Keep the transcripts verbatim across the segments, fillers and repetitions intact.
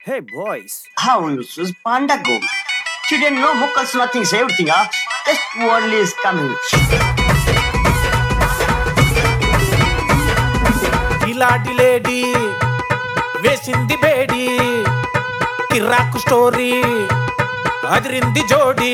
Hey boys, How you choose panda go? Children know muckles nothing say everything, ah. Just only is coming. ఇలాంటి lady వేసింది బేడి కిరాకు story అదిరింది జోడి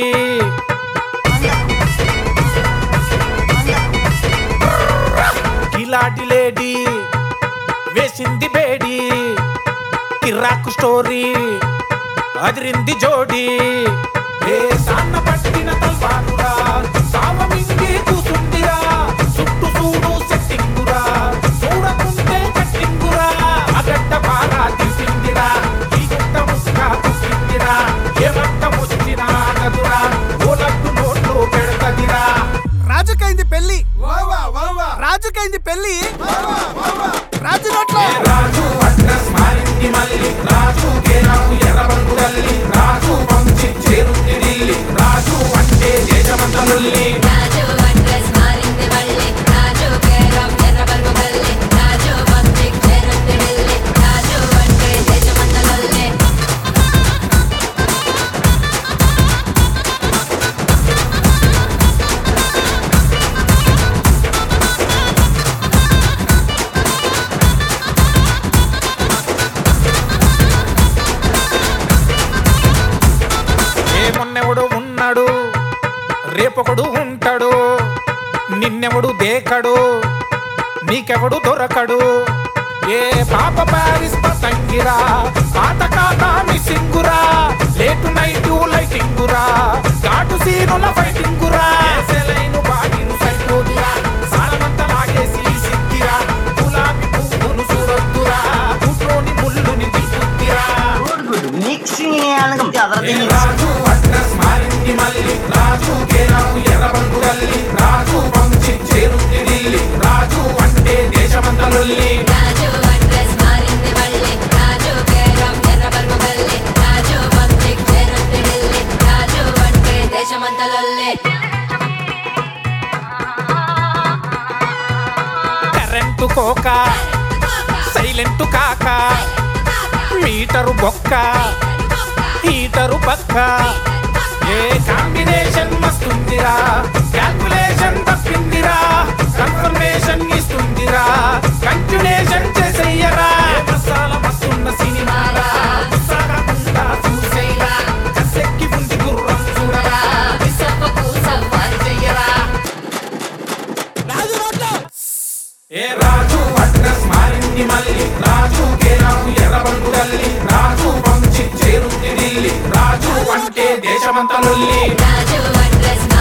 ఇలాంటి lady వేసింది బేడి కిరాకు స్టోరీ అదిరింది జోడి ఏ సాన్న పట్టిన తల్వారురా సావమింగి కూసుందిరా చుట్టూ చూడు సెట్టింగురా చూడకుంటే కట్టింగురా అగడ్డ బాగా తీసిందిరా ఈ గుట్ట ముక్క కుసిందిరా ఏ మట్ట ముచ్చినా నదురా ఓలట్టు నోట్లు పెడతదిరా. రాజుకైంది పెళ్లి రాజుకైంది పెళ్లి రాజు నోట్లో రాజు అడ్రస్ మారింది మళ్ళీ రాజు కేరాకు ఎర్రబంగుడల్లి రాజు వంశీ చేరుంది ఢిల్లీ రాజు అంటే దేశమంత ముల్లి రాజు అడ్రస్ మారింది మళ్ళీ రాజు కేరం ఎర్రబల్బు గల్లి రాజు వంశీ చేరుంది ఢిల్లీ రాజు అంటే దేశమంతా లొల్లి. ఏమొన్నెవడు ఉన్నాడు రేపొకడు ఉంటాడు నిన్నెవడు దేకడు నీకెవడు దొరకడు ఏ పాప ప్యారిస్ పతంగిరా పాత కాతా మిస్సింగురా లేటు నైట్ లైటింగురా ఘాటు సీనుల ఫైటింగురా సెలైను బాగిను సైపోదురా సాలమంత లాగేసి సిక్కిరా గులాబీ పువ్వును చూడొద్దురా కూటోని ముళ్ళుని దిగుద్దిరా. Good, good. Mixing అనగా other ఏ things. రాజు అడ్రస్ మారింది మళ్ళీ రాజు కేరాకు ఎర్రబంగుడల్లి రాజు వంశీ చేరుంది ఢిల్లీ రాజు అంటే దేశమంత లొల్లి. రాజు అడ్రస్ మారింది మళ్ళీ రాజు కేరం ఎర్రబల్బు గల్లి రాజు వంశీ చేరుంది ఢిల్లీ రాజు అంటే దేశమంతా లొల్లి. కరెంటు కోక సైలెంట్ కాక మీటరు బొక్క హీటరు పక్క ఏ కాంబినేషన్ మస్తుందిరా క్యాల్కులేషన్ తప్పిందిరా కన్ఫర్మేషన్ ఇస్తుందిరా కంటిన్యూషన్ చేసేయరా మసాల మస్తున్న సినిమారా సాగకుండా చూసేయరా కసెక్కి ఉంది గుర్రం చూడరా విసప్పకు సవారి చెయ్యరా. రాజు నోట్లో ఏ రాజు అడ్రస్ మారింది మళ్ళీ రాజు కేరాకు ఎర్రబంగుడల్లి రాజు వంశీ చేరుంది ఢిల్లీ రాజు అంటే దేశమంత లొల్లి. రాజు అడ్రస్